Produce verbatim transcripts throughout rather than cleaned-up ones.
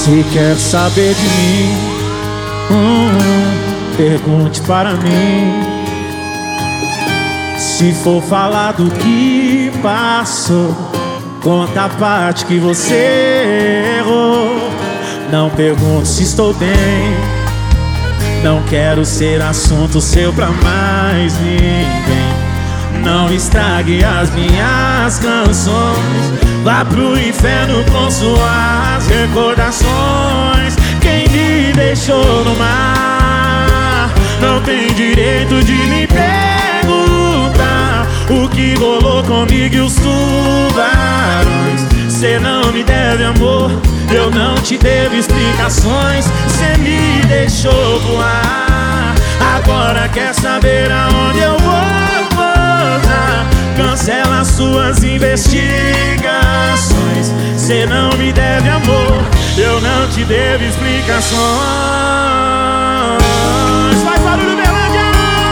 Se quer saber de mim, hum, pergunte para mim. Se for falar do que passou, conta a parte que você errou. Não pergunte se estou bem, não quero ser assunto seu pra mais ninguém. Não estrague as minhas canções, vá pro inferno com suas recordações. Quem me deixou no mar não tem direito de me perguntar o que rolou comigo e os tubarões. Cê não me deve amor, eu não te devo explicações. Cê me deixou voar, agora quer saber aonde eu vou pousar. Cancela suas investigações. Cê não me deve amor, eu não te devo explicações. Faz barulho, Berlândia!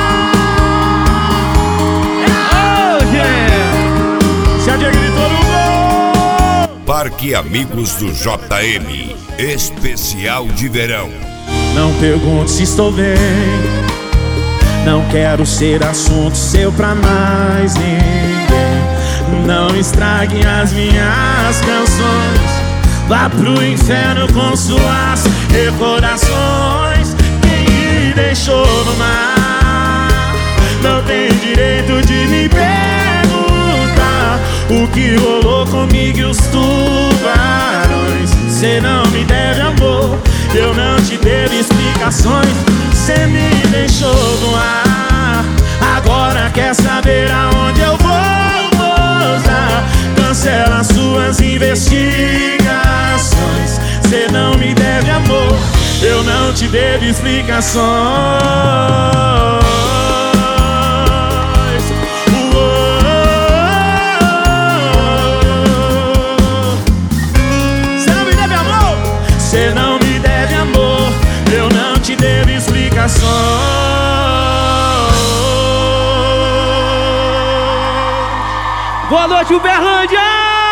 Oh, yeah! Se a Diego gritou no gol! Parque Amigos do J M, especial de verão. Não pergunte se estou bem, não quero ser assunto seu pra mais ninguém. Não estrague as minhas canções, vá pro inferno com suas recordações. Quem me deixou no mar não tem direito de me perguntar o que rolou comigo e os tubarões. Cê não me deve amor, eu não te devo explicações. Cê me deixou no ar, agora quer saber aonde eu vou pousar. Cancela suas investigações. Cê não me deve amor, eu não te devo explicações. Cê não me deve amor, eu não te devo explicações. Boa noite, Uberlândia!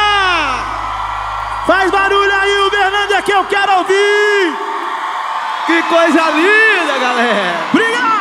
Faz barulho aí, Uberlândia, que eu quero ouvir! Que coisa linda, galera! Obrigado!